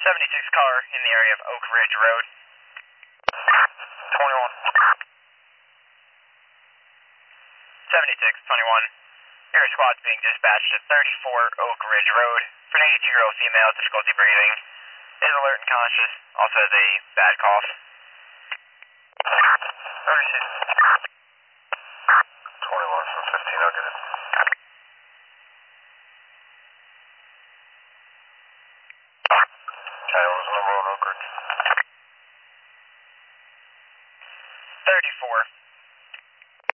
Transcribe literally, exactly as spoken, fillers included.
seventy-six car in the area of Oak Ridge Road. twenty-one. seventy-six, twenty-one. Your squad's being dispatched to thirty-four Oak Ridge Road for an eighty-two-year-old female, difficulty breathing. Is alert and conscious, also has a bad cough. twenty-one from fifteen, I'll get it. Okay, what was the number on Oak Ridge? thirty-four.